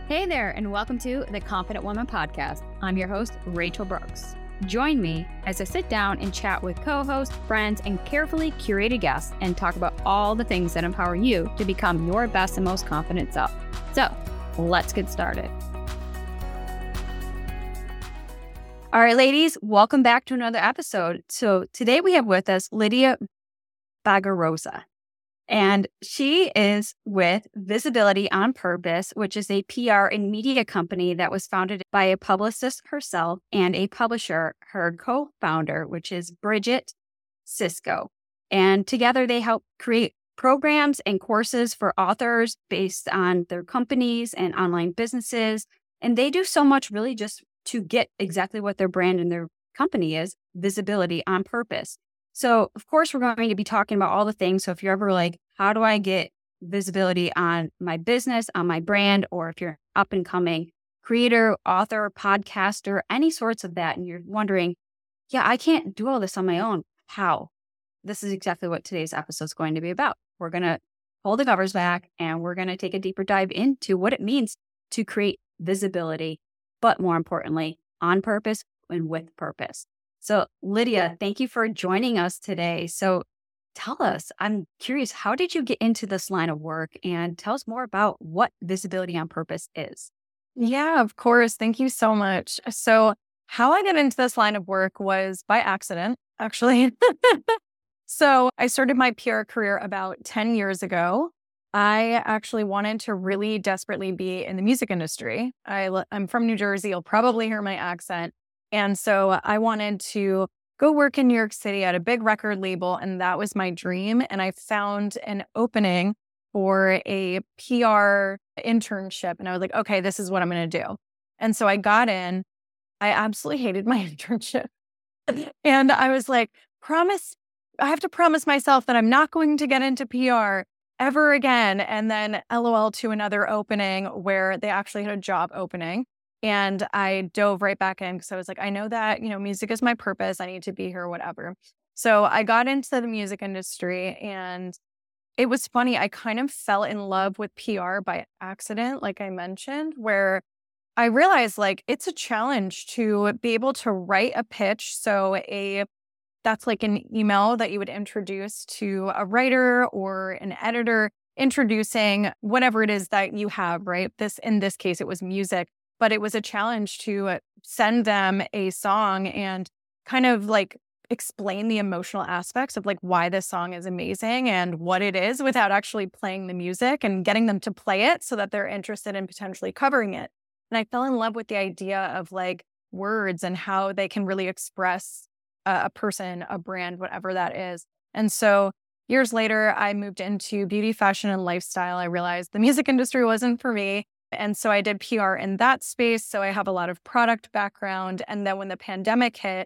Hey there, and welcome to the Confident Woman Podcast. I'm your host, Rachel Brooks. Join me as I sit down and chat with co-hosts, friends, and carefully curated guests and talk about all the things that empower you to become your best and most confident self. So, let's get started. All right, ladies, welcome back to another episode. So today we have with us Lydia Bagarosa. And she is with Visibility on Purpose, which is a PR and media company that was founded by a publicist herself and a publisher, her co-founder, which is Bridget Cisco. And together they help create programs and courses for authors based on their companies and online businesses. And they do so much really just to get exactly what their brand and their company is, visibility on purpose. So, of course, we're going to be talking about all the things. So if you're ever like, how do I get visibility on my business, on my brand, or if you're up and coming creator, author, podcaster, any sorts of that, and you're wondering, yeah, I can't do all this on my own. How? This is exactly what today's episode is going to be about. We're going to pull the covers back and we're going to take a deeper dive into what it means to create visibility, but more importantly, on purpose and with purpose. So, Lydia, thank you for joining us today. So, tell us, I'm curious, how did you get into this line of work? And tell us more about what Visibility on Purpose is. Yeah, of course. Thank you so much. So, how I got into this line of work was by accident, actually. So, I started my PR career about 10 years ago. I actually wanted to really desperately be in the music industry. I'm from New Jersey. You'll probably hear my accent. And so I wanted to go work in New York City at a big record label, and that was my dream. And I found an opening for a PR internship, and I was like, okay, this is what I'm going to do. And so I got in. I absolutely hated my internship. And I was like, I have to promise myself that I'm not going to get into PR ever again. And then LOL to another opening where they actually had a job opening. And I dove right back in because I was like, I know that, music is my purpose. I need to be here, whatever. So I got into the music industry, and it was funny. I kind of fell in love with PR by accident, like I mentioned, where I realized like it's a challenge to be able to write a pitch. That's like an email that you would introduce to a writer or an editor, introducing whatever it is that you have, right? In this case, it was music. But it was a challenge to send them a song and kind of like explain the emotional aspects of like why this song is amazing and what it is without actually playing the music and getting them to play it so that they're interested in potentially covering it. And I fell in love with the idea of like words and how they can really express a person, a brand, whatever that is. And so years later, I moved into beauty, fashion, and lifestyle. I realized the music industry wasn't for me. And so I did PR in that space. So I have a lot of product background. And then when the pandemic hit,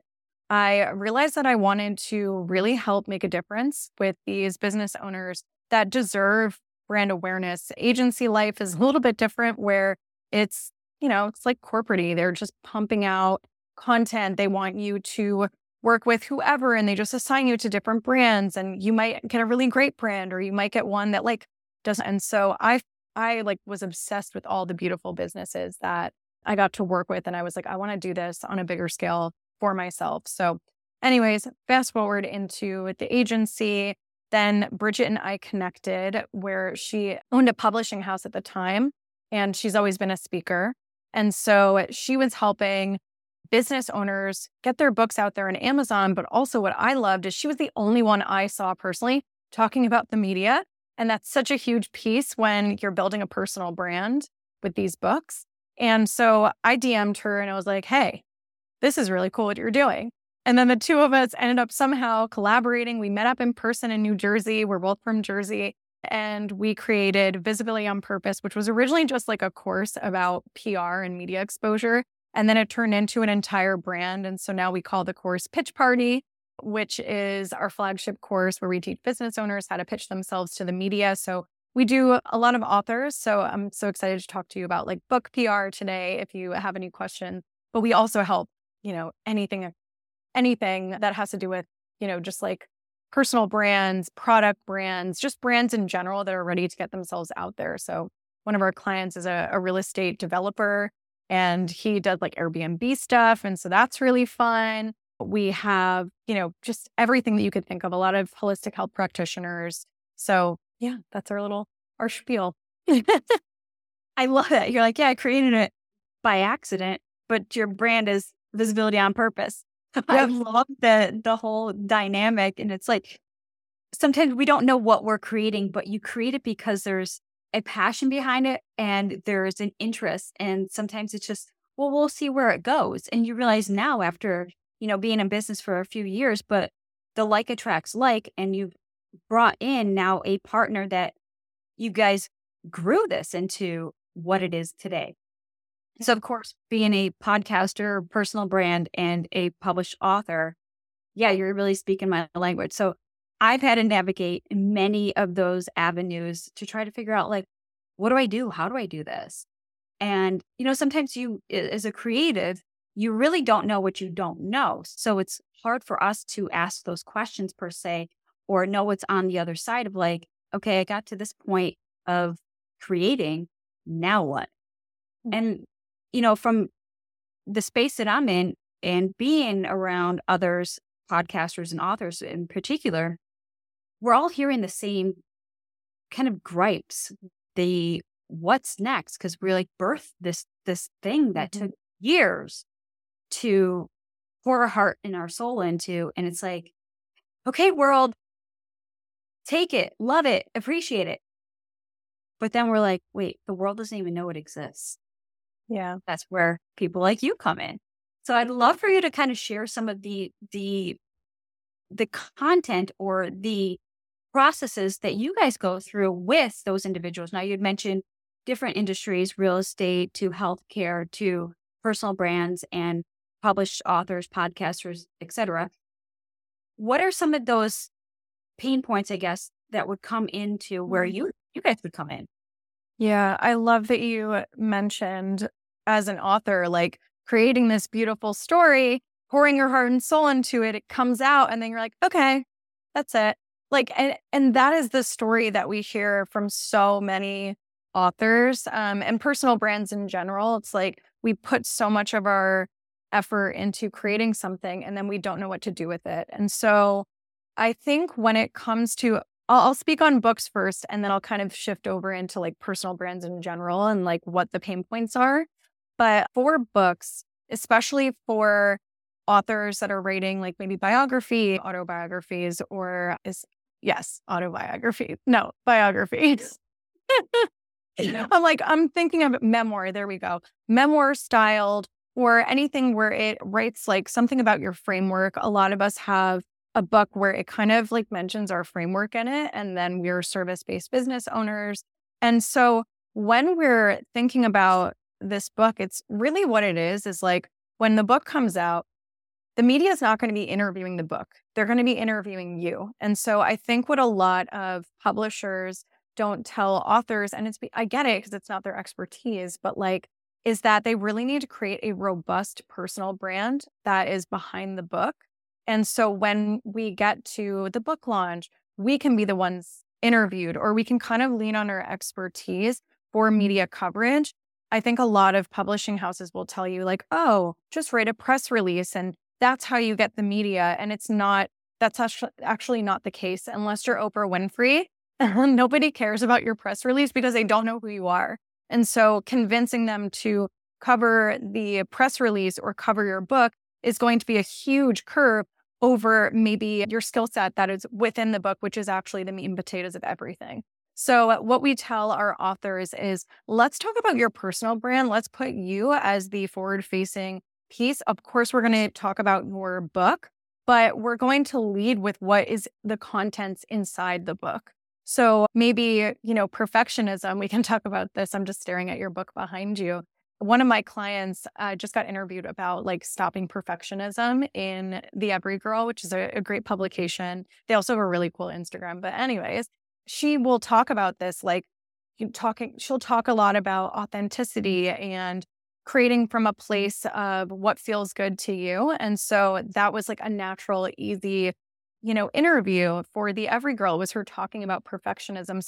I realized that I wanted to really help make a difference with these business owners that deserve brand awareness. Agency life is a little bit different where it's like corporate-y. They're just pumping out content. They want you to work with whoever, and they just assign you to different brands. And you might get a really great brand, or you might get one that like doesn't. And so I like was obsessed with all the beautiful businesses that I got to work with. And I was like, I want to do this on a bigger scale for myself. So anyways, fast forward into the agency, then Bridget and I connected where she owned a publishing house at the time, and she's always been a speaker. And so she was helping business owners get their books out there on Amazon. But also what I loved is she was the only one I saw personally talking about the media. And that's such a huge piece when you're building a personal brand with these books. And so I DM'd her and I was like, hey, this is really cool what you're doing. And then the two of us ended up somehow collaborating. We met up in person in New Jersey. We're both from Jersey. And we created Visibility on Purpose, which was originally just like a course about PR and media exposure. And then it turned into an entire brand. And so now we call the course Pitch Party, which is our flagship course where we teach business owners how to pitch themselves to the media. So we do a lot of authors. So I'm so excited to talk to you about like book PR today if you have any questions. But we also help, anything that has to do with, just like personal brands, product brands, just brands in general that are ready to get themselves out there. So one of our clients is a real estate developer, and he does like Airbnb stuff. And so that's really fun. We have, just everything that you could think of, a lot of holistic health practitioners. So yeah, that's our spiel. I love it. You're like, yeah, I created it by accident, but your brand is visibility on purpose. I love the whole dynamic. And it's like, sometimes we don't know what we're creating, but you create it because there's a passion behind it and there's an interest. And sometimes it's just, well, we'll see where it goes. And you realize now after, being in business for a few years, but the like attracts like, and you've brought in now a partner that you guys grew this into what it is today. So of course, being a podcaster, personal brand, and a published author, yeah, you're really speaking my language. So I've had to navigate many of those avenues to try to figure out, like, what do I do? How do I do this? And, sometimes you, as a creative, you really don't know what you don't know. So it's hard for us to ask those questions per se, or know what's on the other side of like, okay, I got to this point of creating, now what? And, from the space that I'm in and being around others, podcasters and authors in particular, we're all hearing the same kind of gripes, the what's next, because we're like birthed this thing that took years to pour our heart and our soul into. And it's like, okay, world, take it, love it, appreciate it. But then we're like, wait, the world doesn't even know it exists. Yeah. That's where people like you come in. So I'd love for you to kind of share some of the content or the processes that you guys go through with those individuals. Now, you'd mentioned different industries, real estate to healthcare to personal brands and published authors, podcasters, etc. What are some of those pain points, I guess, that would come into where you guys would come in? Yeah, I love that you mentioned as an author, like creating this beautiful story, pouring your heart and soul into it, it comes out, and then you're like, okay, that's it. Like, and that is the story that we hear from so many authors and personal brands in general. It's like we put so much of our effort into creating something, and then we don't know what to do with it. And so I think when it comes to, I'll speak on books first, and then I'll kind of shift over into like personal brands in general and like what the pain points are. But for books, especially for authors that are writing like maybe autobiographies, or autobiography. No, biographies. I'm thinking of memoir. There we go. Memoir styled, or anything where it writes like something about your framework. A lot of us have a book where it kind of like mentions our framework in it, and then we're service-based business owners. And so when we're thinking about this book, it's really what it is like when the book comes out, the media is not going to be interviewing the book. They're going to be interviewing you. And so I think what a lot of publishers don't tell authors, and I get it because it's not their expertise, but like, is that they really need to create a robust personal brand that is behind the book. And so when we get to the book launch, we can be the ones interviewed, or we can kind of lean on our expertise for media coverage. I think a lot of publishing houses will tell you like, oh, just write a press release and that's how you get the media. And that's actually not the case unless you're Oprah Winfrey. Nobody cares about your press release because they don't know who you are. And so convincing them to cover the press release or cover your book is going to be a huge curve over maybe your skill set that is within the book, which is actually the meat and potatoes of everything. So what we tell our authors is, let's talk about your personal brand. Let's put you as the forward-facing piece. Of course, we're going to talk about your book, but we're going to lead with what is the contents inside the book. So maybe, perfectionism, we can talk about this. I'm just staring at your book behind you. One of my clients just got interviewed about like stopping perfectionism in The Every Girl, which is a great publication. They also have a really cool Instagram. But anyways, she will talk about this, like she'll talk a lot about authenticity and creating from a place of what feels good to you. And so that was like a natural, easy, interview for The Every Girl, was her talking about perfectionism. So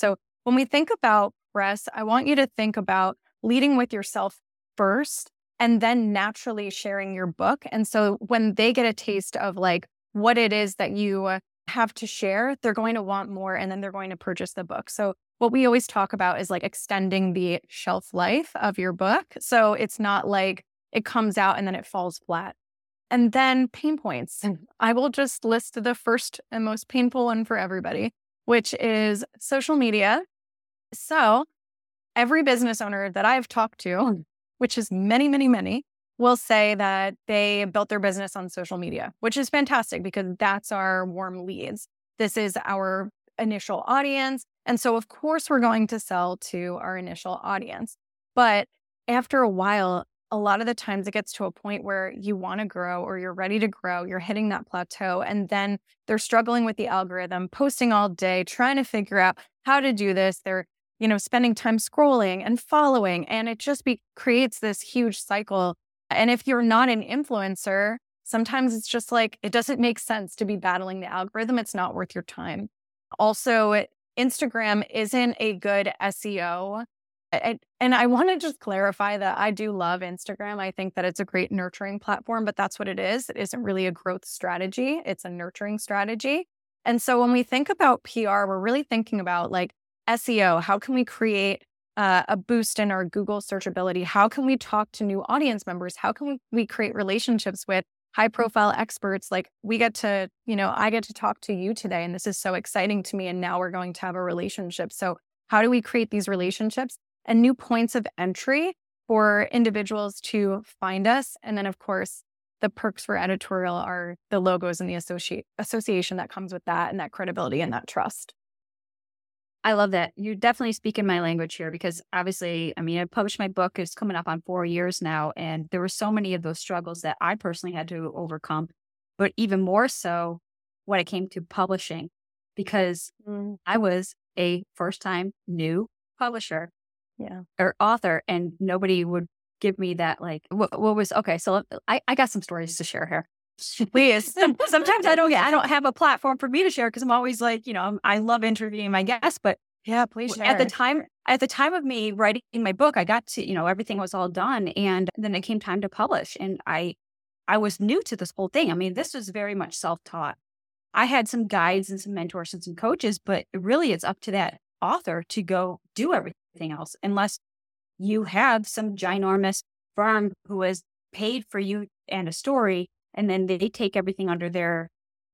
when we think about press, I want you to think about leading with yourself first and then naturally sharing your book. And so when they get a taste of like what it is that you have to share, they're going to want more and then they're going to purchase the book. So what we always talk about is like extending the shelf life of your book. So it's not like it comes out and then it falls flat. And then pain points. I will just list the first and most painful one for everybody, which is social media. So every business owner that I've talked to, which is many, many, many, will say that they built their business on social media, which is fantastic because that's our warm leads. This is our initial audience. And so, of course, we're going to sell to our initial audience. But after a while, a lot of the times it gets to a point where you want to grow or you're ready to grow, you're hitting that plateau, and then they're struggling with the algorithm, posting all day, trying to figure out how to do this. They're spending time scrolling and following, and it just creates this huge cycle. And if you're not an influencer, sometimes it's just like, it doesn't make sense to be battling the algorithm. It's not worth your time. Also, Instagram isn't a good SEO. And I want to just clarify that I do love Instagram. I think that it's a great nurturing platform, but that's what it is. It isn't really a growth strategy. It's a nurturing strategy. And so when we think about PR, we're really thinking about like SEO. How can we create a boost in our Google searchability? How can we talk to new audience members? How can we create relationships with high profile experts? Like I get to talk to you today, and this is so exciting to me. And now we're going to have a relationship. So how do we create these relationships and new points of entry for individuals to find us? And then, of course, the perks for editorial are the logos and the association that comes with that, and that credibility and that trust. I love that. You definitely speak in my language here because obviously, I published my book. It's coming up on 4 years now. And there were so many of those struggles that I personally had to overcome, but even more so when it came to publishing, because I was a first-time new publisher or author, and nobody would give me that, like, what was, okay, so I got some stories to share here. Please. Sometimes I don't have a platform for me to share because I'm always like, I love interviewing my guests, but yeah, please share. At the time of me writing my book, I got to, everything was all done, and then it came time to publish, and I was new to this whole thing. This was very much self-taught. I had some guides and some mentors and some coaches, but really it's up to that author to go do everything else, unless you have some ginormous firm who has paid for you and a story, and then they take everything under their,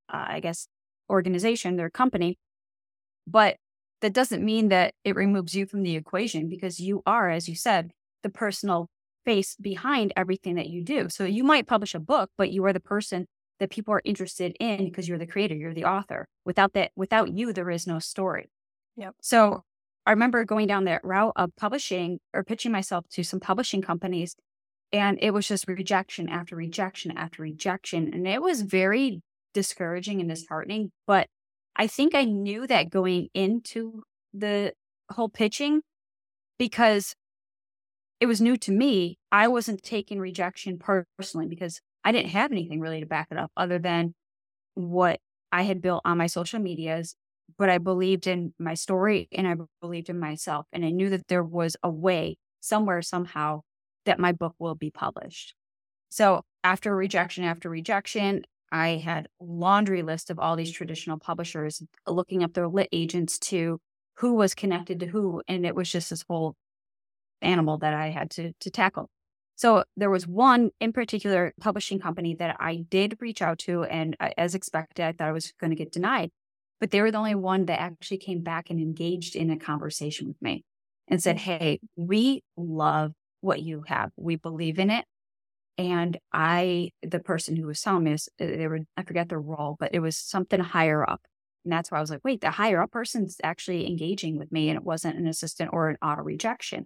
organization, their company. But that doesn't mean that it removes you from the equation, because you are, as you said, the personal face behind everything that you do. So you might publish a book, but you are the person that people are interested in because you're the creator, you're the author. Without you, there is no story. Yep. So I remember going down that route of publishing or pitching myself to some publishing companies, and it was just rejection after rejection after rejection. And it was very discouraging and disheartening. But I think I knew that going into the whole pitching, because it was new to me. I wasn't taking rejection personally because I didn't have anything really to back it up other than what I had built on my social medias. But I believed in my story and I believed in myself. And I knew that there was a way, somewhere, somehow, that my book will be published. So after rejection, I had a laundry list of all these traditional publishers, looking up their lit agents to who was connected to who. And it was just this whole animal that I had to tackle. So there was one in particular publishing company that I did reach out to, and as expected, I thought I was going to get denied. But they were the only one that actually came back and engaged in a conversation with me and said, "Hey, we love what you have. We believe in it." And the person who was telling me this, I forget their role, but it was something higher up. And that's why I was like, wait, the higher up person's actually engaging with me, and it wasn't an assistant or an auto rejection.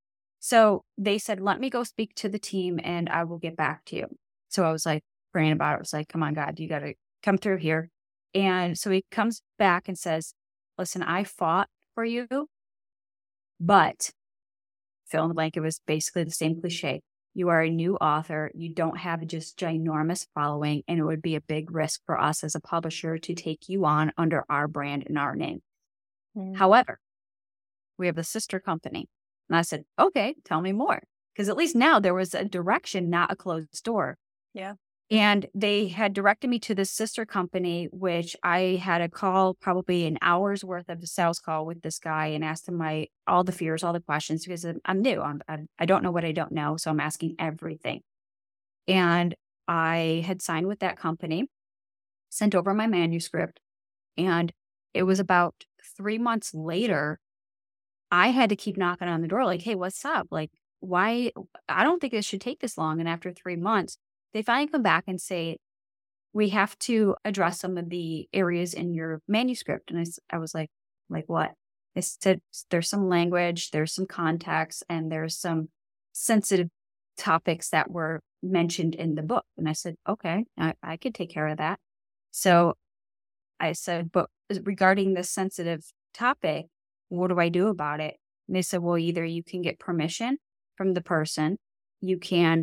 So they said, let me go speak to the team and I will get back to you. So I was like praying about it. I was like, come on, God, you got to come through here. And so he comes back and says, listen, I fought for you, but fill in the blank. It was basically the same cliche. You are a new author. You don't have just ginormous following, and it would be a big risk for us as a publisher to take you on under our brand and our name. However, We have a sister company. And I said, okay, tell me more. Because at least now there was a direction, not a closed door. Yeah. And they had directed me to this sister company, which I had a call, probably an hour's worth of a sales call with this guy, and asked him all the fears, all the questions, because I'm new. I don't know what I don't know. So I'm asking everything. And I had signed with that company, sent over my manuscript. And it was about 3 months later, I had to keep knocking on the door like, hey, what's up? Like, why? I don't think this should take this long. And after 3 months, they finally come back and say, we have to address some of the areas in your manuscript. And I was like what? They said, there's some language, there's some context, and there's some sensitive topics that were mentioned in the book. And I said, okay, I could take care of that. So I said, but regarding this sensitive topic, what do I do about it? And they said, well, either you can get permission from the person, you can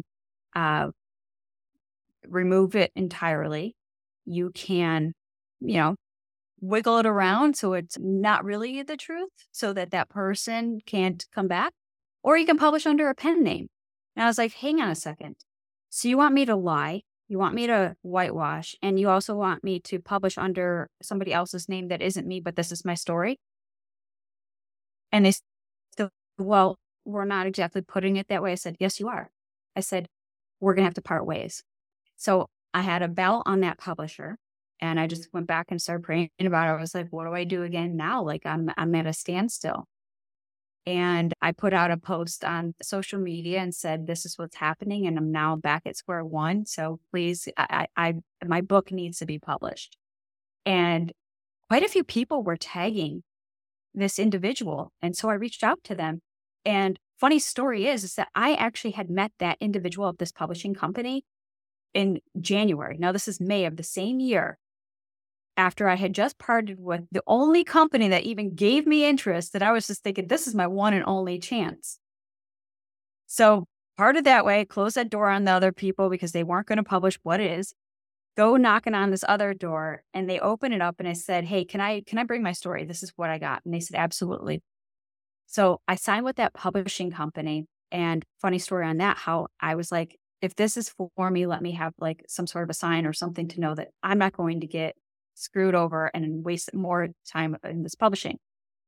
remove it entirely. You can, wiggle it around so it's not really the truth so that person can't come back, or you can publish under a pen name. And I was like, hang on a second. So you want me to lie? You want me to whitewash? And you also want me to publish under somebody else's name that isn't me, but this is my story? And they said, well, we're not exactly putting it that way. I said, yes, you are. I said, we're going to have to part ways. So I had a bell on that publisher, and I just went back and started praying about it. I was like, what do I do again now? Like I'm at a standstill. And I put out a post on social media and said, this is what's happening. And I'm now back at square one. So please, my book needs to be published. And quite a few people were tagging this individual. And so I reached out to them. And funny story is that I actually had met that individual of this publishing company in January. Now, this is May of the same year, after I had just parted with the only company that even gave me interest, that I was just thinking, this is my one and only chance. So parted that way, closed that door on the other people because they weren't going to publish what it is. Go knocking on this other door, and they open it up, and I said, hey, can I bring my story? This is what I got. And they said, absolutely. So I signed with that publishing company, and funny story on that, how I was like, if this is for me, let me have like some sort of a sign or something to know that I'm not going to get screwed over and waste more time in this publishing.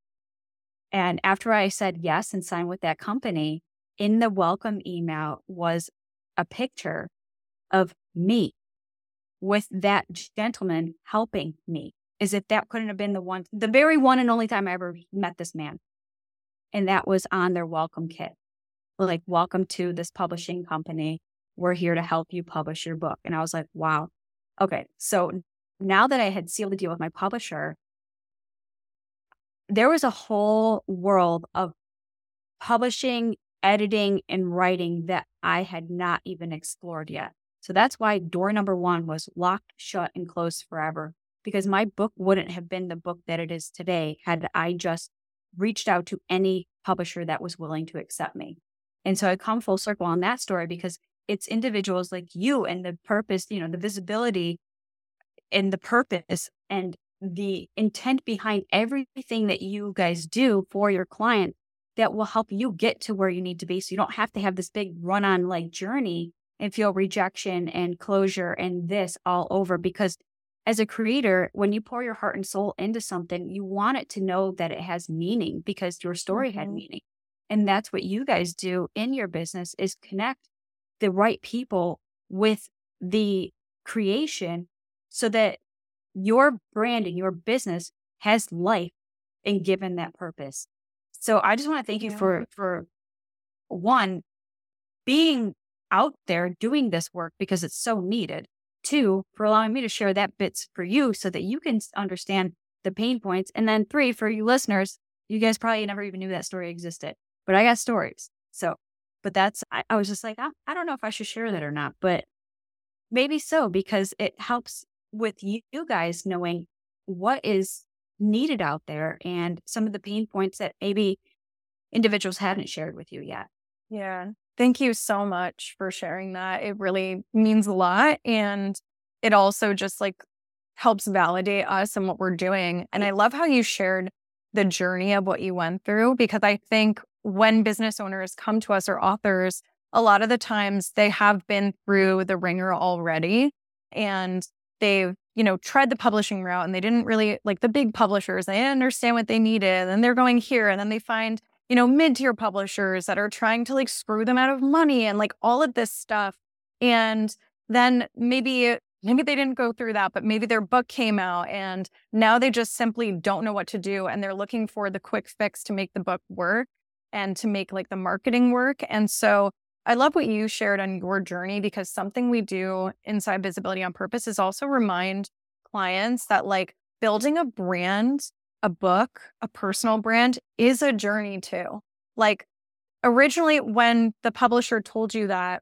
And after I said yes and signed with that company, in the welcome email was a picture of me with that gentleman helping me, as if that couldn't have been the very one and only time I ever met this man. And that was on their welcome kit. Like, welcome to this publishing company. We're here to help you publish your book. And I was like, wow. Okay. So now that I had sealed the deal with my publisher, there was a whole world of publishing, editing, and writing that I had not even explored yet. So that's why door number one was locked, shut, and closed forever, because my book wouldn't have been the book that it is today had I just reached out to any publisher that was willing to accept me. And so I come full circle on that story, because it's individuals like you and the purpose, the visibility and the purpose and the intent behind everything that you guys do for your client that will help you get to where you need to be. So you don't have to have this big run-on like journey and feel rejection and closure and this all over. Because as a creator, when you pour your heart and soul into something, you want it to know that it has meaning, because your story had meaning. And that's what you guys do in your business, is connect the right people with the creation so that your brand and your business has life and given that purpose. So I just want to thank you for one, being out there doing this work because it's so needed. Two, for allowing me to share that bits for you so that you can understand the pain points. And then three, for you listeners, you guys probably never even knew that story existed, but I got stories. So, but I was just like, I don't know if I should share that or not, but maybe so, because it helps with you guys knowing what is needed out there and some of the pain points that maybe individuals hadn't shared with you yet. Yeah. Thank you so much for sharing that. It really means a lot. And it also just like helps validate us and what we're doing. And I love how you shared the journey of what you went through, because I think when business owners come to us or authors, a lot of the times they have been through the ringer already and they've, tried the publishing route and they didn't really like the big publishers. They didn't understand what they needed and they're going here and then they find, mid-tier publishers that are trying to like screw them out of money and like all of this stuff. And then maybe they didn't go through that, but maybe their book came out and now they just simply don't know what to do. And they're looking for the quick fix to make the book work and to make like the marketing work. And so I love what you shared on your journey, because something we do inside Visibility on Purpose is also remind clients that like building a brand, a book, a personal brand is a journey too. Like originally when the publisher told you that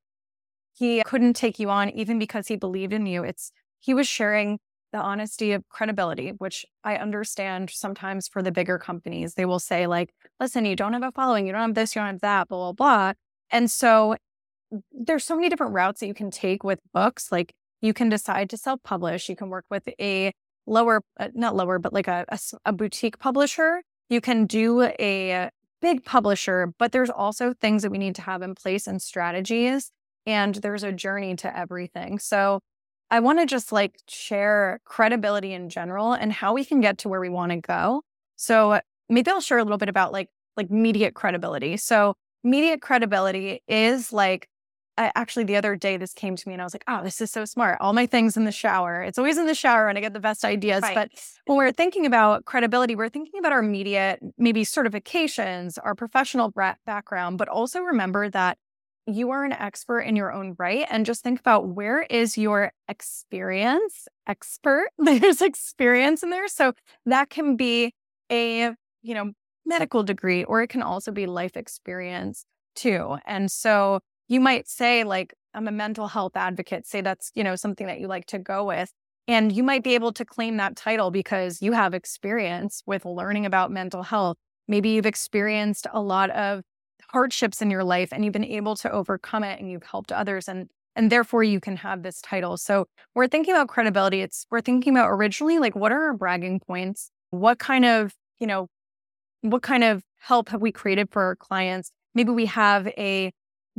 he couldn't take you on even because he believed in you, he was sharing the honesty of credibility, which I understand sometimes for the bigger companies. They will say like, listen, you don't have a following, you don't have this, you don't have that, blah, blah, blah. And so there's so many different routes that you can take with books. Like you can decide to self-publish. You can work with a lower, not lower, but like a boutique publisher. You can do a big publisher, but there's also things that we need to have in place and strategies. And there's a journey to everything. So I want to just like share credibility in general and how we can get to where we want to go. So maybe I'll share a little bit about like immediate credibility. So immediate credibility is like, actually the other day this came to me and I was like, oh, this is so smart. All my things in the shower. It's always in the shower and I get the best ideas. Right. But when we're thinking about credibility, we're thinking about our immediate, maybe certifications, our professional background, but also remember that you are an expert in your own right. And just think about, where is your experience? There's experience in there. So that can be a, medical degree, or it can also be life experience too. And so you might say like, I'm a mental health advocate, say that's, something that you like to go with. And you might be able to claim that title because you have experience with learning about mental health. Maybe you've experienced a lot of hardships in your life and you've been able to overcome it and you've helped others, and therefore you can have this title. So we're thinking about credibility. We're thinking about originally, like, what are our bragging points? What kind of help have we created for our clients? Maybe we have a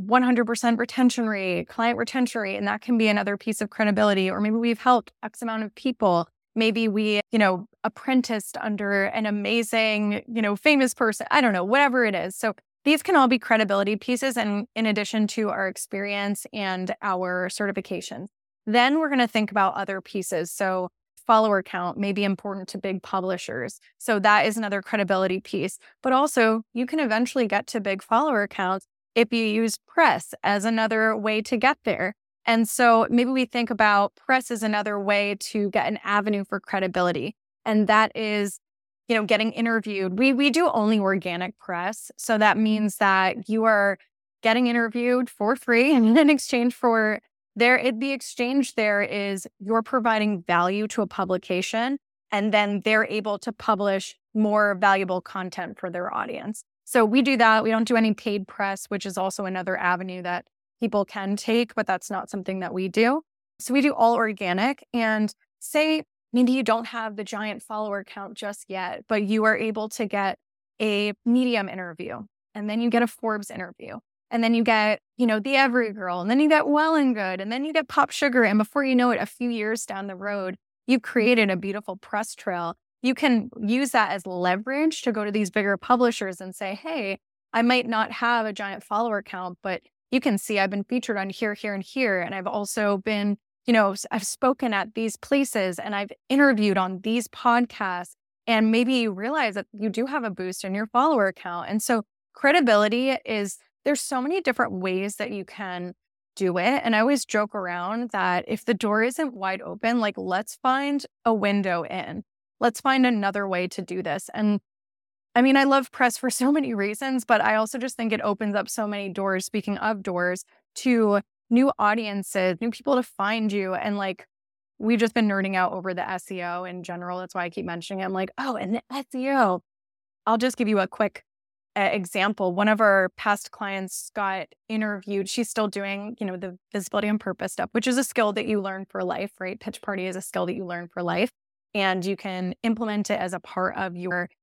100% retention rate, client retention rate, and that can be another piece of credibility. Or maybe we've helped X amount of people. Maybe we, apprenticed under an amazing, famous person. I don't know, whatever it is. So these can all be credibility pieces, and in addition to our experience and our certifications. Then we're going to think about other pieces. So follower count may be important to big publishers. So that is another credibility piece. But also you can eventually get to big follower counts if you use press as another way to get there. And so maybe we think about press as another way to get an avenue for credibility. And that is, getting interviewed. We do only organic press. So that means that you are getting interviewed for free, and in exchange for the exchange there is you're providing value to a publication, and then they're able to publish more valuable content for their audience. So we do that. We don't do any paid press, which is also another avenue that people can take, but that's not something that we do. So we do all organic. And say maybe you don't have the giant follower count just yet, but you are able to get a Medium interview, and then you get a Forbes interview, and then you get, the Every Girl, and then you get Well and Good, and then you get Pop Sugar. And before you know it, a few years down the road, you've created a beautiful press trail. You can use that as leverage to go to these bigger publishers and say, hey, I might not have a giant follower count, but you can see I've been featured on here, here, and here. And I've also been, I've spoken at these places and I've interviewed on these podcasts. And maybe you realize that you do have a boost in your follower count. And so credibility there's so many different ways that you can do it. And I always joke around that if the door isn't wide open, like, let's find a window in. Let's find another way to do this. And I mean, I love press for so many reasons, but I also just think it opens up so many doors, speaking of doors, to new audiences, new people to find you. And like, we've just been nerding out over the SEO in general. That's why I keep mentioning it. I'm like, oh, and the SEO. I'll just give you a quick example. One of our past clients got interviewed. She's still doing, the Visibility on Purpose stuff, which is a skill that you learn for life, right? Pitch Party is a skill that you learn for life, and you can implement it as a part of your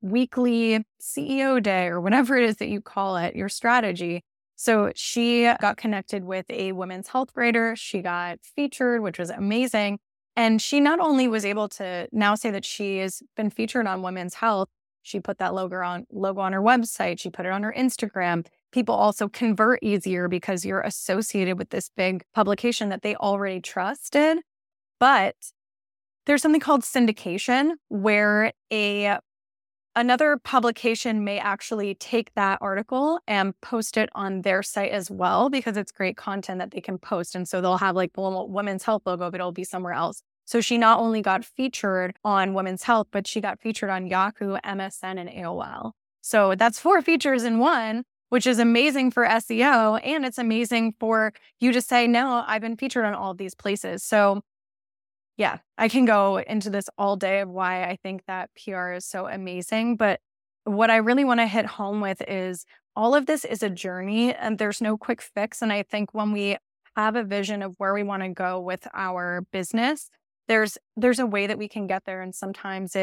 weekly CEO day or whatever it is that you call it, your strategy. So she got connected with a women's health writer. She got featured, which was amazing. And she not only was able to now say that she has been featured on Women's Health, she put that logo on her website. She put it on her Instagram. People also convert easier because you're associated with this big publication that they already trusted. But there's something called syndication where another publication may actually take that article and post it on their site as well, because it's great content that they can post. And so they'll have like the little Women's Health logo, but it'll be somewhere else. So she not only got featured on Women's Health, but she got featured on Yahoo, MSN, and AOL. So that's 4 features in one, which is amazing for SEO. And it's amazing for you to say, no, I've been featured on all of these places. So yeah, I can go into this all day of why I think that PR is so amazing. But what I really want to hit home with is all of this is a journey and there's no quick fix. And I think when we have a vision of where we want to go with our business, there's a way that we can get there. And sometimes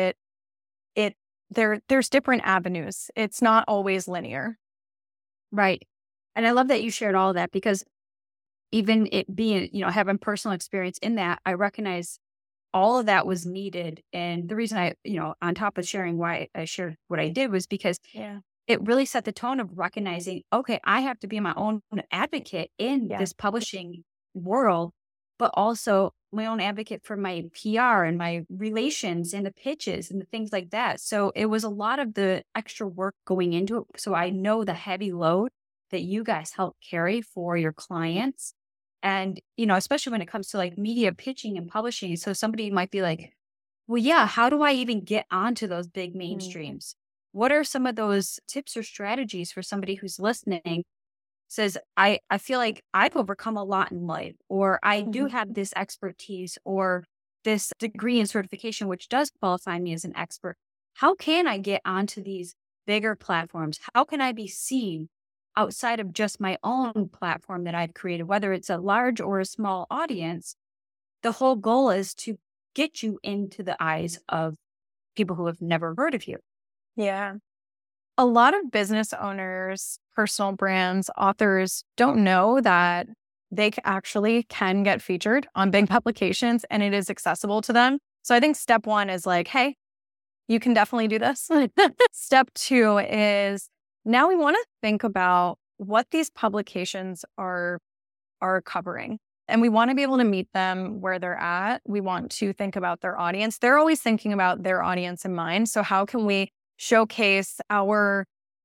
there's different avenues. It's not always linear. Right. And I love that you shared all of that, because even it being, having personal experience in that, I recognize all of that was needed. And the reason I, on top of sharing why I shared what I did was because it really set the tone of recognizing, okay, I have to be my own advocate in this publishing world, but also my own advocate for my PR and my relations and the pitches and the things like that. So it was a lot of the extra work going into it. So I know the heavy load that you guys help carry for your clients. And, especially when it comes to like media pitching and publishing. So somebody might be like, well, yeah, how do I even get onto those big mainstreams? What are some of those tips or strategies for somebody who's listening? Says, I feel like I've overcome a lot in life, or I do have this expertise or this degree and certification, which does qualify me as an expert. How can I get onto these bigger platforms? How can I be seen outside of just my own platform that I've created, whether it's a large or a small audience? The whole goal is to get you into the eyes of people who have never heard of you. Yeah. A lot of business owners, personal brands, authors don't know that they actually can get featured on big publications and it is accessible to them. So I think step 1 is like, hey, you can definitely do this. Step 2 is now we want to think about what these publications are covering. And we want to be able to meet them where they're at. We want to think about their audience. They're always thinking about their audience in mind. So how can we showcase our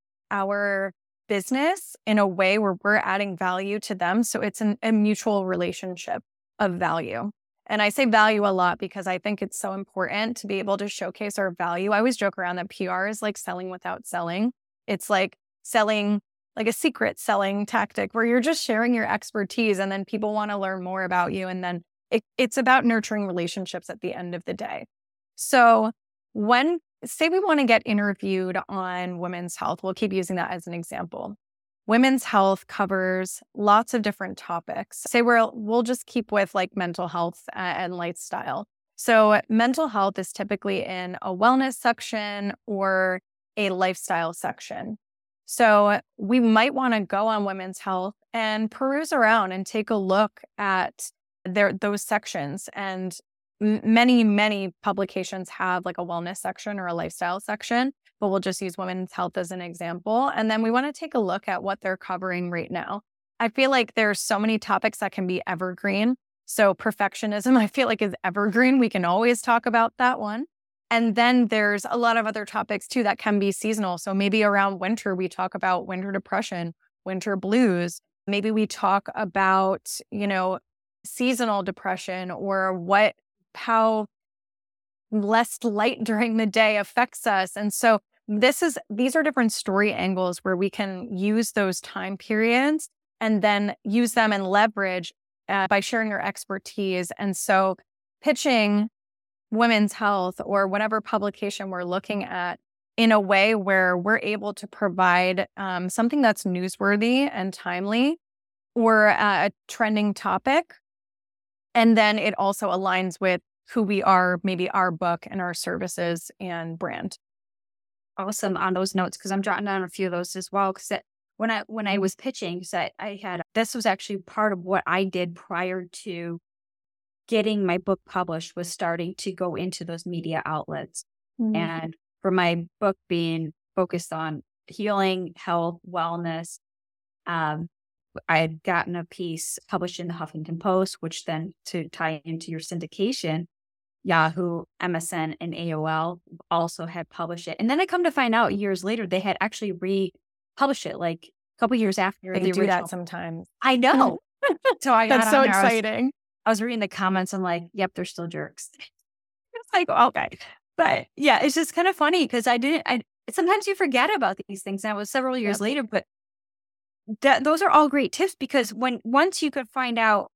business in a way where we're adding value to them? So it's a mutual relationship of value. And I say value a lot because I think it's so important to be able to showcase our value. I always joke around that PR is like selling without selling. It's like selling, like a secret selling tactic where you're just sharing your expertise and then people want to learn more about you. And then it's about nurturing relationships at the end of the day. So say we want to get interviewed on Women's Health, we'll keep using that as an example. Women's Health covers lots of different topics. Say we'll just keep with like mental health and lifestyle. So mental health is typically in a wellness section or a lifestyle section. So we might want to go on Women's Health and peruse around and take a look at those sections. And many publications have like a wellness section or a lifestyle section, but we'll just use Women's Health as an example. And then we want to take a look at what they're covering right now. I feel like there's so many topics that can be evergreen. So perfectionism, I feel like, is evergreen. We can always talk about that one. And then there's a lot of other topics too that can be seasonal. So maybe around winter, we talk about winter depression, winter blues. Maybe we talk about, seasonal depression or how less light during the day affects us. And so these are different story angles where we can use those time periods and then use them and leverage by sharing our expertise. And so pitching Women's Health or whatever publication we're looking at in a way where we're able to provide something that's newsworthy and timely or a trending topic. And then it also aligns with who we are, maybe our book and our services and brand. awesome on those notes because I'm jotting down a few of those as well. Because when I was pitching, so I had this was actually part of what I did prior to getting my book published was starting to go into those media outlets. Mhm. And for my book being focused on healing, health, wellness, um, I had gotten a piece published in the Huffington Post, which then to tie into your syndication, Yahoo, MSN, and AOL also had published it. And then I come to find out years later, they had actually republished it like a couple years after They the do original. that sometimes. I know. So I got That's so on there. exciting. I was reading the comments. I'm like, yep, they're still jerks. It's like, okay. But yeah, it's just kind of funny because sometimes you forget about these things. And it was several years Yep. later, but those are all great tips because once you could find out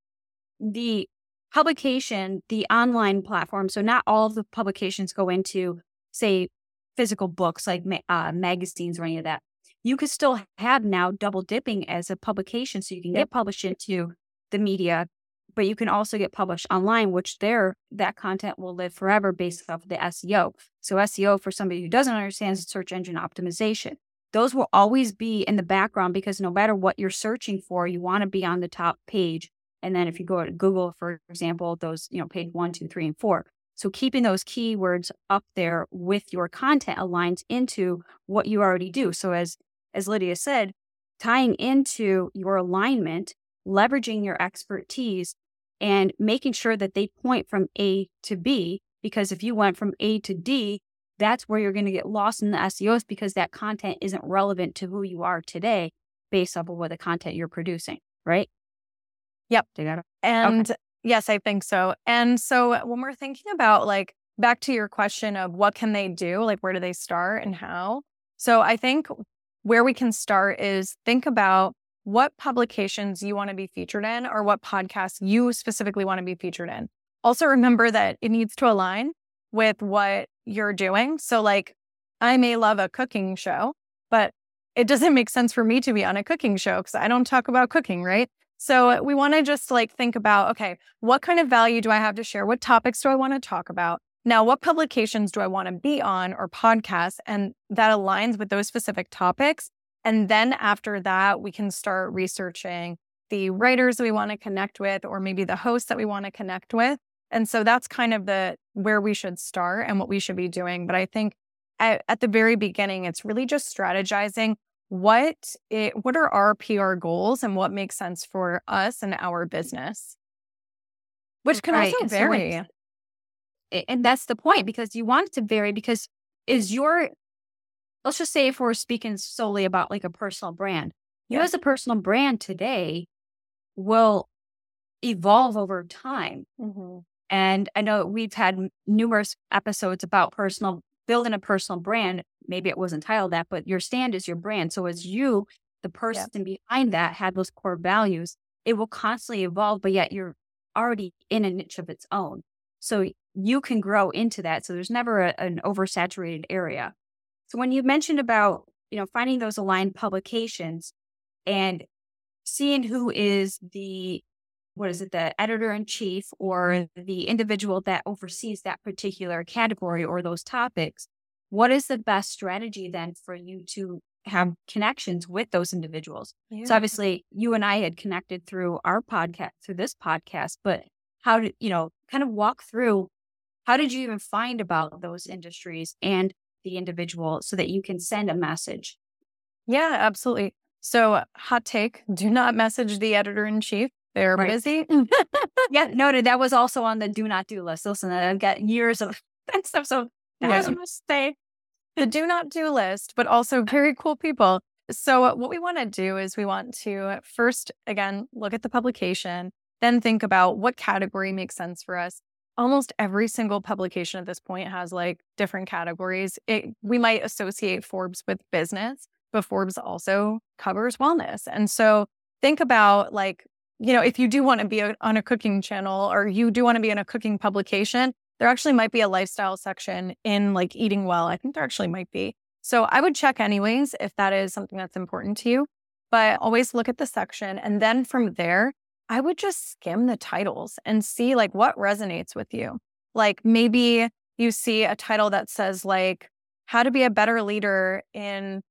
the publication, the online platform, so not all of the publications go into, say, physical books like magazines or any of that. You could still have now double dipping as a publication. So you can get published into the media, but you can also get published online, which that content will live forever based off of the SEO. So SEO, for somebody who doesn't understand, is search engine optimization. Those will always be in the background because no matter what you're searching for, you want to be on the top page. And then if you go to Google, for example, those, page 1, 2, 3, and 4. So keeping those keywords up there with your content aligns into what you already do. So as Lydia said, tying into your alignment, leveraging your expertise, and making sure that they point from A to B, because if you went from A to D, that's where you're going to get lost in the SEOs because that content isn't relevant to who you are today based off of what the content you're producing, right? Yep. Okay. And yes, I think so. And so when we're thinking about like back to your question of what can they do, like where do they start and how? So I think where we can start is think about what publications you want to be featured in or what podcasts you specifically want to be featured in. Also remember that it needs to align with what you're doing. So like I may love a cooking show, but it doesn't make sense for me to be on a cooking show because I don't talk about cooking, right? So we want to just like think about, okay, what kind of value do I have to share? What topics do I want to talk about? Now, what publications do I want to be on or podcasts? And that aligns with those specific topics. And then after that, we can start researching the writers that we want to connect with, or maybe the hosts that we want to connect with. And so that's kind of where we should start and what we should be doing. But I think at the very beginning, it's really just strategizing what are our PR goals and what makes sense for us and our business, which can also vary. And that's the point, because you want it to vary because let's just say if we're speaking solely about like a personal brand, you as a personal brand today will evolve over time. Mm-hmm. And I know we've had numerous episodes about building a personal brand. Maybe it wasn't titled that, but your stand is your brand. So as you, the person behind that, have those core values, it will constantly evolve, but yet you're already in a niche of its own. So you can grow into that. So there's never an oversaturated area. So when you mentioned about, finding those aligned publications and seeing who is the editor-in-chief or the individual that oversees that particular category or those topics, what is the best strategy then for you to have connections with those individuals? Yeah. So obviously you and I had connected through this podcast, but how did, kind of walk through, how did you even find about those industries and the individual so that you can send a message? Yeah, absolutely. So hot take, do not message the editor-in-chief. They're busy. Yeah, noted. That was also on the do not do list. Listen, I've got years of that stuff. So that was a mistake. The do not do list, but also very cool people. So what we want to do is we want to first, again, look at the publication, then think about what category makes sense for us. Almost every single publication at this point has like different categories. We might associate Forbes with business, but Forbes also covers wellness. And so think about like, if you do want to be on a cooking channel or you do want to be in a cooking publication, there actually might be a lifestyle section in like eating well. I think there actually might be. So I would check anyways if that is something that's important to you, but always look at the section. And then from there, I would just skim the titles and see like what resonates with you. Like maybe you see a title that says like how to be a better leader in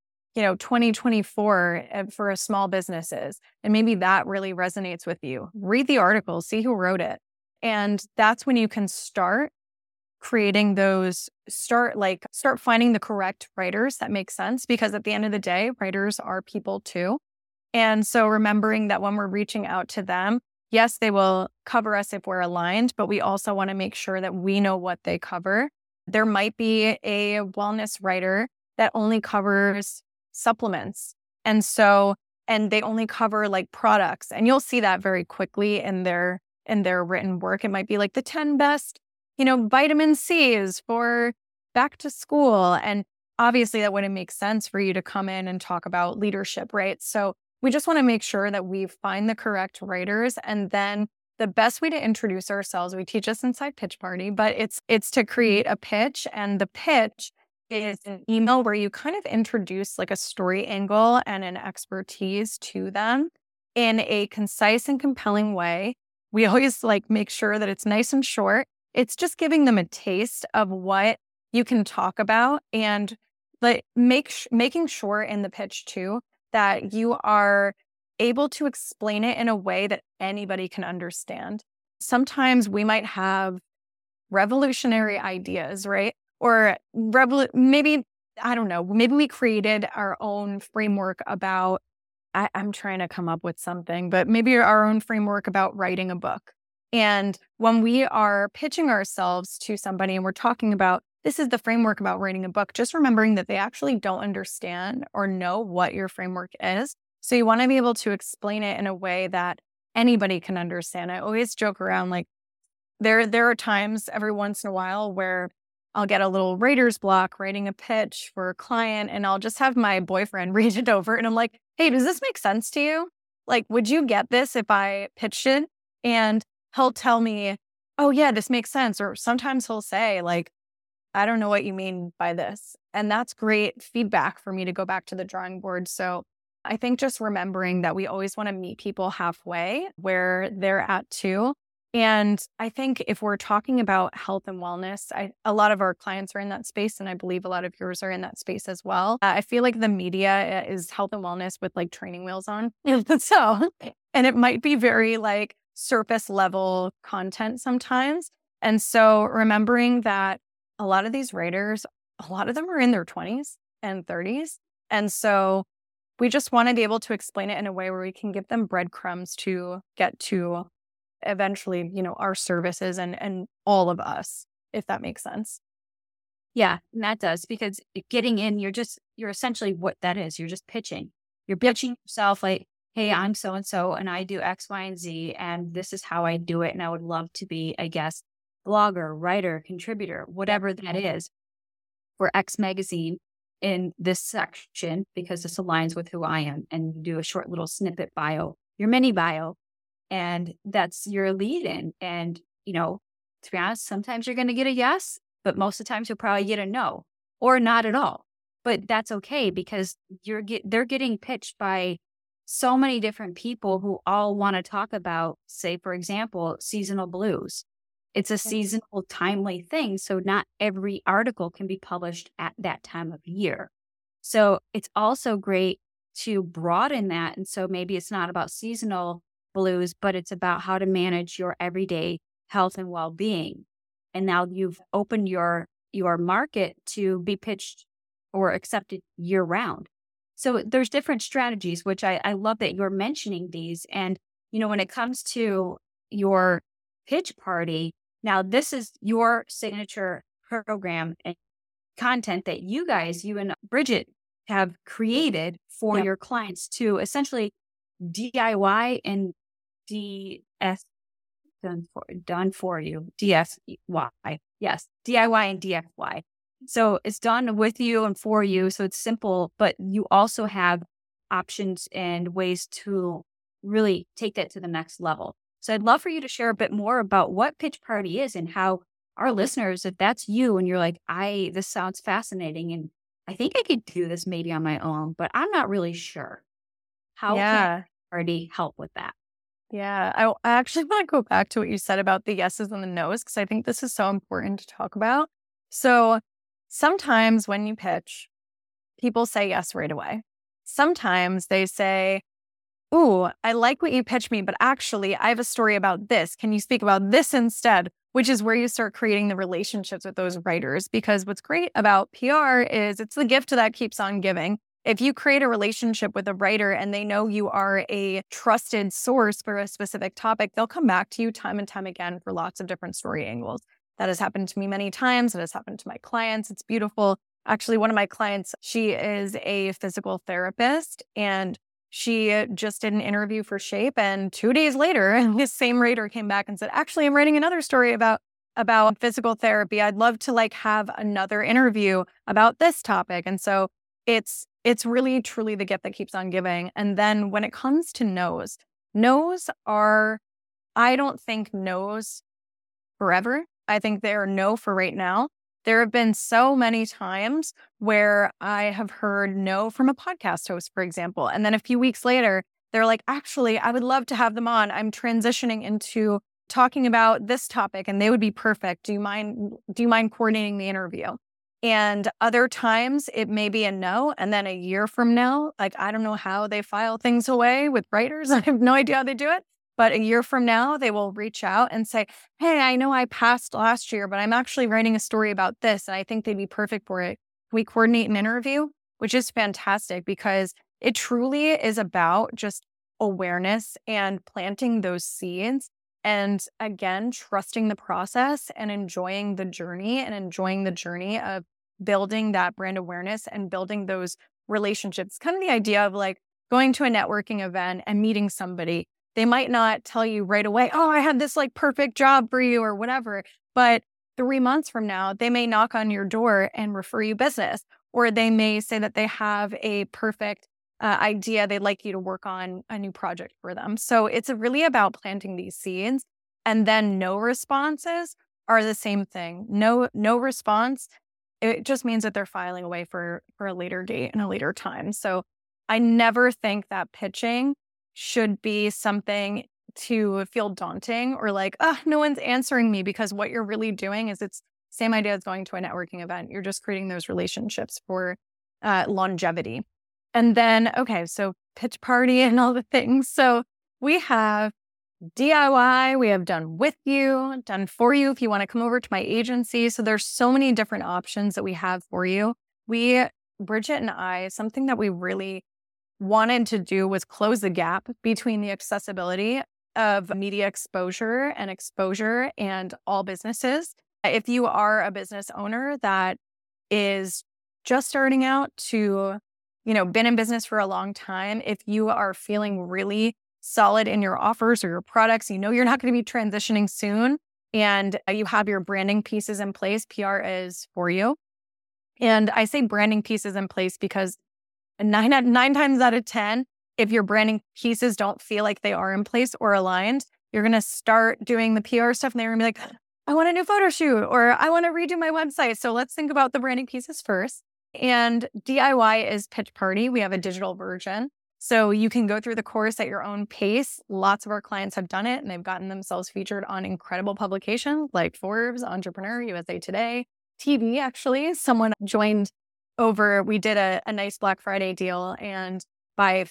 2024 for a small businesses. And maybe that really resonates with you. Read the article, see who wrote it. And that's when you can start creating those, start finding the correct writers that make sense. Because at the end of the day, writers are people too. And so remembering that when we're reaching out to them, yes, they will cover us if we're aligned, but we also want to make sure that we know what they cover. There might be a wellness writer that only covers supplements. And they only cover like products. And you'll see that very quickly in their written work. It might be like the 10 best, vitamin C's for back to school. And obviously that wouldn't make sense for you to come in and talk about leadership, right? So we just want to make sure that we find the correct writers. And then the best way to introduce ourselves, we teach this inside Pitch Party, but it's to create a pitch. And the pitch is an email where you kind of introduce like a story angle and an expertise to them in a concise and compelling way. We always make sure that it's nice and short. It's just giving them a taste of what you can talk about, and making sure in the pitch too that you are able to explain it in a way that anybody can understand. Sometimes we might have revolutionary ideas, right? Or maybe, I don't know, maybe we created our own framework about, I'm trying to come up with something, but maybe our own framework about writing a book. And when we are pitching ourselves to somebody and we're talking about, this is the framework about writing a book, just remembering that they actually don't understand or know what your framework is. So you want to be able to explain it in a way that anybody can understand. I always joke around, there are times every once in a while where I'll get a little writer's block writing a pitch for a client, and I'll just have my boyfriend read it over. And I'm like, hey, does this make sense to you? Would you get this if I pitched it? And he'll tell me, oh yeah, this makes sense. Or sometimes he'll say I don't know what you mean by this. And that's great feedback for me to go back to the drawing board. So I think just remembering that we always want to meet people halfway where they're at too. And I think if we're talking about health and wellness, a lot of our clients are in that space, and I believe a lot of yours are in that space as well. I feel like the media is health and wellness with training wheels on. And it might be very surface level content sometimes. And so remembering that a lot of these writers, a lot of them are in their 20s and 30s. And so we just want to be able to explain it in a way where we can give them breadcrumbs to get to eventually, our services and all of us, if that makes sense. Yeah, and that does, because getting in, you're essentially what that is. You're just pitching. You're pitching yourself hey, I'm so-and-so and I do X, Y, and Z, and this is how I do it. And I would love to be a guest blogger, writer, contributor, whatever that is, for X magazine in this section, because this aligns with who I am. And you do a short little snippet bio, your mini bio, and that's your lead in. And, to be honest, sometimes you're going to get a yes, but most of the times you'll probably get a no or not at all. But that's okay, because they're getting pitched by so many different people who all want to talk about, say, for example, seasonal blues. It's a seasonal, timely thing. So not every article can be published at that time of year. So it's also great to broaden that. And so maybe it's not about seasonal blues, but it's about how to manage your everyday health and well-being. And now you've opened your market to be pitched or accepted year round. So there's different strategies, which I love that you're mentioning these. And, when it comes to your pitch party, now this is your signature program and content that you and Bridget have created for your clients to essentially DIY and DS done for you. DFY. Yes. DIY and DFY. So it's done with you and for you. So it's simple, but you also have options and ways to really take that to the next level. So I'd love for you to share a bit more about what Pitch Party is and how our listeners, if that's you and you're this sounds fascinating and I think I could do this maybe on my own, but I'm not really sure. How can Pitch Party help with that? Yeah, I actually want to go back to what you said about the yeses and the nos, because I think this is so important to talk about. So sometimes when you pitch, people say yes right away. Sometimes they say, "Ooh, I like what you pitched me, but actually I have a story about this. Can you speak about this instead?" Which is where you start creating the relationships with those writers. Because what's great about PR is it's the gift that keeps on giving. If you create a relationship with a writer and they know you are a trusted source for a specific topic, they'll come back to you time and time again for lots of different story angles. That has happened to me many times. It has happened to my clients. It's beautiful. Actually, one of my clients, she is a physical therapist, and she just did an interview for Shape, and 2 days later, this same writer came back and said, "Actually, I'm writing another story about physical therapy. I'd love to have another interview about this topic." And so it's really truly the gift that keeps on giving. And then when it comes to no's are, I don't think no's forever. I think they are no for right now. There have been so many times where I have heard no from a podcast host, for example. And then a few weeks later, they're like, "Actually, I would love to have them on. I'm transitioning into talking about this topic and they would be perfect. Do you mind coordinating the interview?" And other times it may be a no. And then a year from now, I don't know how they file things away with writers. I have no idea how they do it. But a year from now, they will reach out and say, "Hey, I know I passed last year, but I'm actually writing a story about this, and I think they'd be perfect for it. We coordinate an interview," which is fantastic because it truly is about just awareness and planting those seeds. And again, trusting the process and enjoying the journey of building that brand awareness and building those relationships. Kind of the idea of going to a networking event and meeting somebody. They might not tell you right away, "Oh, I had this perfect job for you," or whatever. But 3 months from now, they may knock on your door and refer you business, or they may say that they have a perfect idea. They'd like you to work on a new project for them. So it's really about planting these seeds. And then no responses are the same thing. No response. It just means that they're filing away for a later date and a later time. So I never think that pitching should be something to feel daunting or no one's answering me, because what you're really doing is it's same idea as going to a networking event. You're just creating those relationships for longevity. And then, okay, so pitch party and all the things. So we have DIY, we have done with you, done for you if you want to come over to my agency. So there's so many different options that we have for you. Bridget and I, something that we really wanted to do was close the gap between the accessibility of media exposure and all businesses. If you are a business owner that is just starting out to, been in business for a long time, if you are feeling really solid in your offers or your products, you're not going to be transitioning soon, and you have your branding pieces in place, PR is for you. And I say branding pieces in place because nine times out of 10, if your branding pieces don't feel like they are in place or aligned, you're going to start doing the PR stuff and they're going to be like, "I want a new photo shoot," or "I want to redo my website." So let's think about the branding pieces first. And DIY is Pitch Party. We have a digital version. So you can go through the course at your own pace. Lots of our clients have done it and they've gotten themselves featured on incredible publications like Forbes, Entrepreneur, USA Today, TV. Actually, someone joined over, we did a nice Black Friday deal, and by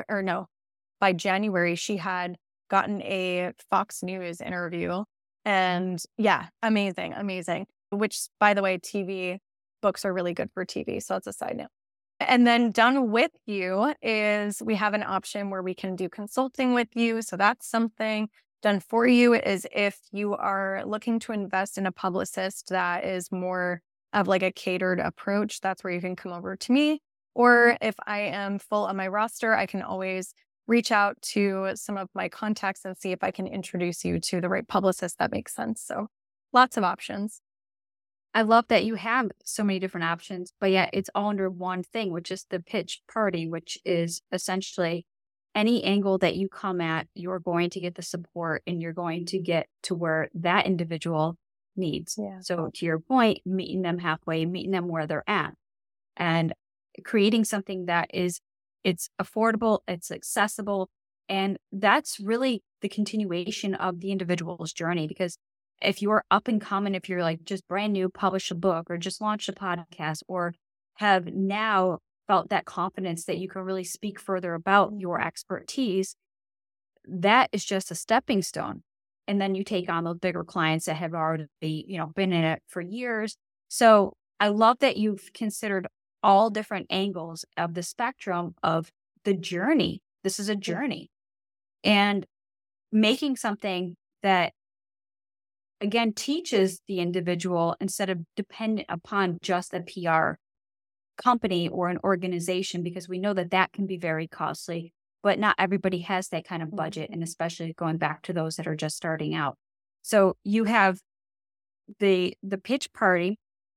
January, she had gotten a Fox News interview. And yeah, amazing. Which, by the way, TV books are really good for TV. So that's a side note. And then done with you is we have an option where we can do consulting with you. So that's something. Done for you is if you are looking to invest in a publicist that is more of a catered approach, that's where you can come over to me. Or if I am full on my roster, I can always reach out to some of my contacts and see if I can introduce you to the right publicist that makes sense. So lots of options. I love that you have so many different options, but yet it's all under one thing, which is the pitch party, which is essentially any angle that you come at, you're going to get the support and you're going to get to where that individual needs. Yeah. So to your point, meeting them halfway, meeting them where they're at, and creating something that it's affordable, it's accessible. And that's really the continuation of the individual's journey, because if you're up and coming, if you're like just brand new, publish a book or just launched a podcast or have now felt that confidence that you can really speak further about your expertise, that is just a stepping stone. And then you take on those bigger clients that have already, been in it for years. So I love that you've considered all different angles of the spectrum of the journey. This is a journey. And making something that, again, teaches the individual instead of dependent upon just a PR company or an organization, because we know that that can be very costly, but not everybody has that kind of budget. And especially going back to those that are just starting out. So you have the pitch party,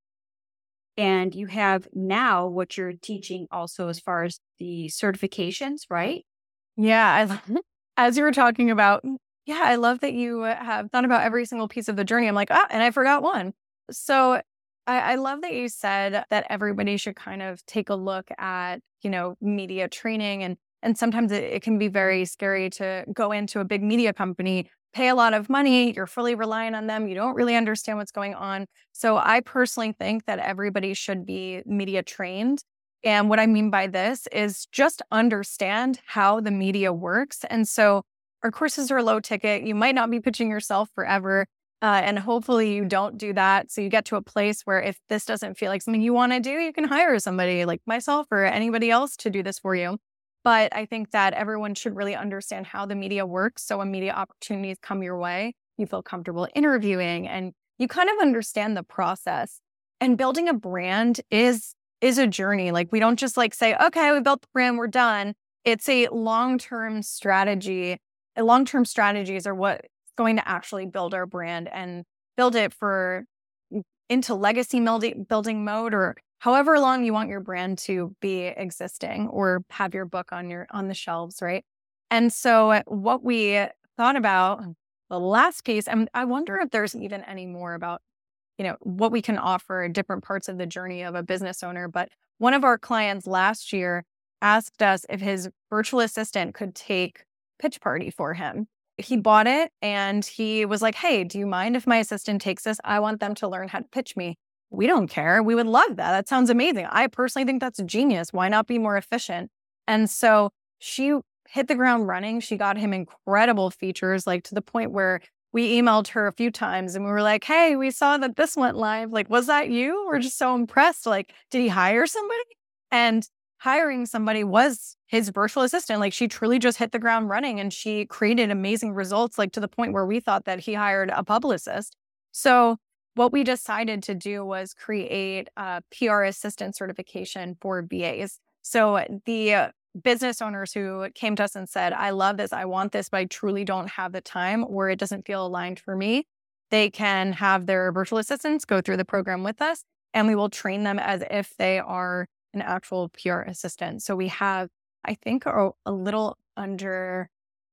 and you have now what you're teaching also as far as the certifications, right? Yeah. As you were talking about, yeah, I love that you have thought about every single piece of the journey. I'm like, and I forgot one. So I love that you said that everybody should kind of take a look at, media training. And sometimes it can be very scary to go into a big media company, pay a lot of money, you're fully reliant on them, you don't really understand what's going on. So I personally think that everybody should be media trained. And what I mean by this is just understand how the media works. And so our courses are low ticket. You might not be pitching yourself forever. And hopefully you don't do that. So you get to a place where if this doesn't feel like something you want to do, you can hire somebody like myself or anybody else to do this for you. But I think that everyone should really understand how the media works. So when media opportunities come your way, you feel comfortable interviewing and you kind of understand the process. And building a brand is a journey. Like we don't just like say, okay, we built the brand, we're done. It's a long-term strategy. Long-term strategies are what's going to actually build our brand and build it into legacy building mode, or however long you want your brand to be existing or have your book on the shelves, right? And so what we thought about the last piece, and I wonder if there's even any more about, what we can offer different parts of the journey of a business owner. But one of our clients last year asked us if his virtual assistant could take pitch party for him. He bought it and he was like, hey, do you mind if my assistant takes this? I want them to learn how to pitch me. We don't care. We would love that. That sounds amazing. I personally think that's genius. Why not be more efficient? And so she hit the ground running. She got him incredible features, like to the point where we emailed her a few times and we were like, hey, we saw that this went live. Like, was that you? We're just so impressed. Like, did he hire somebody? And hiring somebody was his virtual assistant. Like she truly just hit the ground running and she created amazing results, like to the point where we thought that he hired a publicist. So what we decided to do was create a PR assistant certification for VAs. So the business owners who came to us and said, I love this, I want this, but I truly don't have the time, or it doesn't feel aligned for me, they can have their virtual assistants go through the program with us and we will train them as if they are an actual PR assistant. So we have, I think, a little under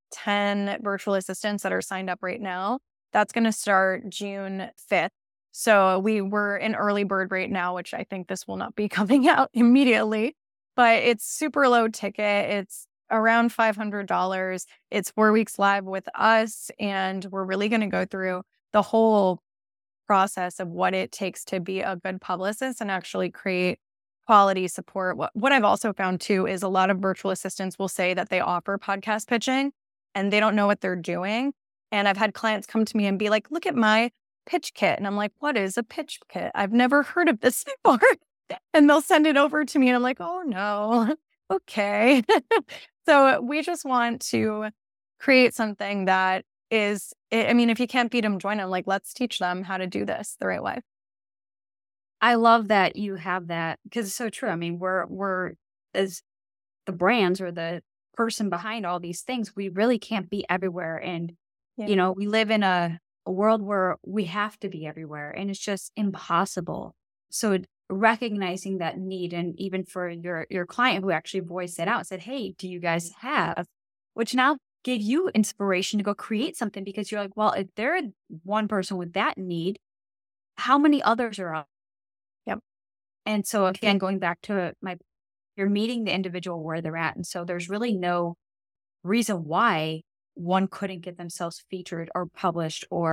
10 virtual assistants that are signed up right now. That's going to start June 5th. So we were in early bird right now, which I think this will not be coming out immediately, but it's super low ticket. It's around $500. It's 4 weeks live with us. And we're really going to go through the whole process of what it takes to be a good publicist and actually create quality support. What I've also found too is a lot of virtual assistants will say that they offer podcast pitching and they don't know what they're doing. And I've had clients come to me and be like, look at my pitch kit. And I'm like, what is a pitch kit? I've never heard of this before. And they'll send it over to me and I'm like, oh no, okay. So we just want to create something that is, I mean, if you can't beat them, join them. Like, let's teach them how to do this the right way. I love that you have that, because it's so true. I mean, we're as the brands or the person behind all these things, we really can't be everywhere. And, we live in a world where we have to be everywhere and it's just impossible. So recognizing that need, and even for your client who actually voiced it out and said, hey, do you guys have, which now gave you inspiration to go create something, because you're like, well, if they're one person with that need, how many others are out? Yep. And so again, going back to you're meeting the individual where they're at. And so there's really no reason why one couldn't get themselves featured or published or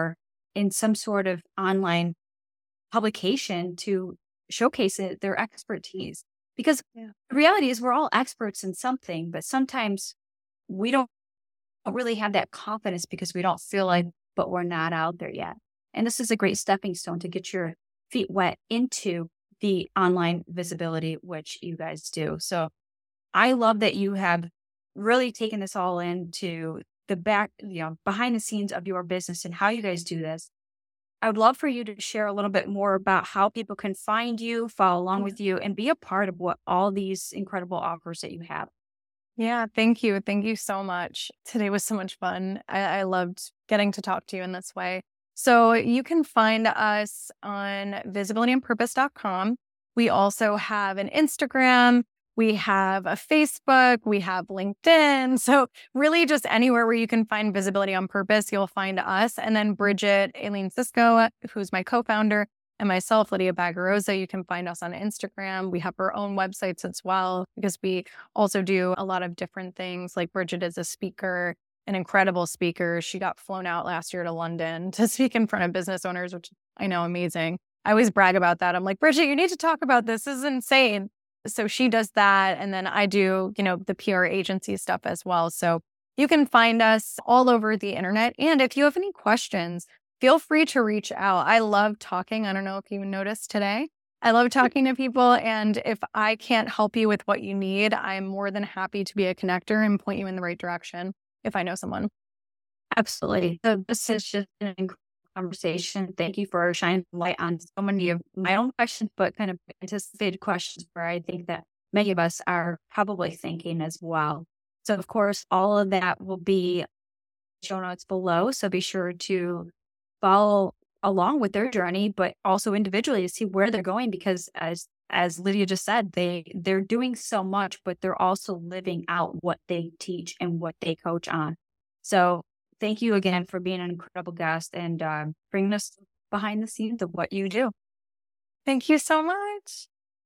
in some sort of online publication to showcase their expertise. Because the reality is we're all experts in something, but sometimes we don't really have that confidence because we don't feel like, but we're not out there yet. And this is a great stepping stone to get your feet wet into the online visibility, which you guys do. So I love that you have really taken this all into the back, behind the scenes of your business and how you guys do this. I would love for you to share a little bit more about how people can find you, follow along with you, and be a part of what all these incredible offers that you have. Yeah, thank you. Thank you so much. Today was so much fun. I loved getting to talk to you in this way. So you can find us on visibilityandpurpose.com. We also have an Instagram. We have a Facebook. We have LinkedIn. So really just anywhere where you can find Visibility on Purpose, you'll find us. And then Bridget Aileen Cisco, who's my co-founder, and myself, Lydia Bagarosa, you can find us on Instagram. We have our own websites as well, because we also do a lot of different things. Like Bridget is a speaker, an incredible speaker. She got flown out last year to London to speak in front of business owners, which I know, amazing. I always brag about that. I'm like, Bridget, you need to talk about this. This is insane. So she does that. And then I do, the PR agency stuff as well. So you can find us all over the internet. And if you have any questions, feel free to reach out. I love talking. I don't know if you noticed today. I love talking to people. And if I can't help you with what you need, I'm more than happy to be a connector and point you in the right direction if I know someone. Absolutely. So this is just an incredible conversation. Thank you for shining light on so many of my own questions, but kind of anticipated questions where I think that many of us are probably thinking as well. So of course, all of that will be show notes below. So be sure to follow along with their journey, but also individually to see where they're going, because as Lydia just said, they're doing so much, but they're also living out what they teach and what they coach on. So thank you again for being an incredible guest and bringing us behind the scenes of what you do. Thank you so much.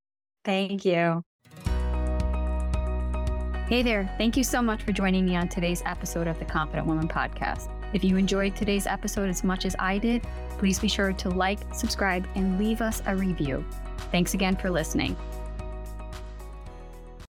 Thank you. Hey there. Thank you so much for joining me on today's episode of the Confident Woman Podcast. If you enjoyed today's episode as much as I did, please be sure to like, subscribe, and leave us a review. Thanks again for listening.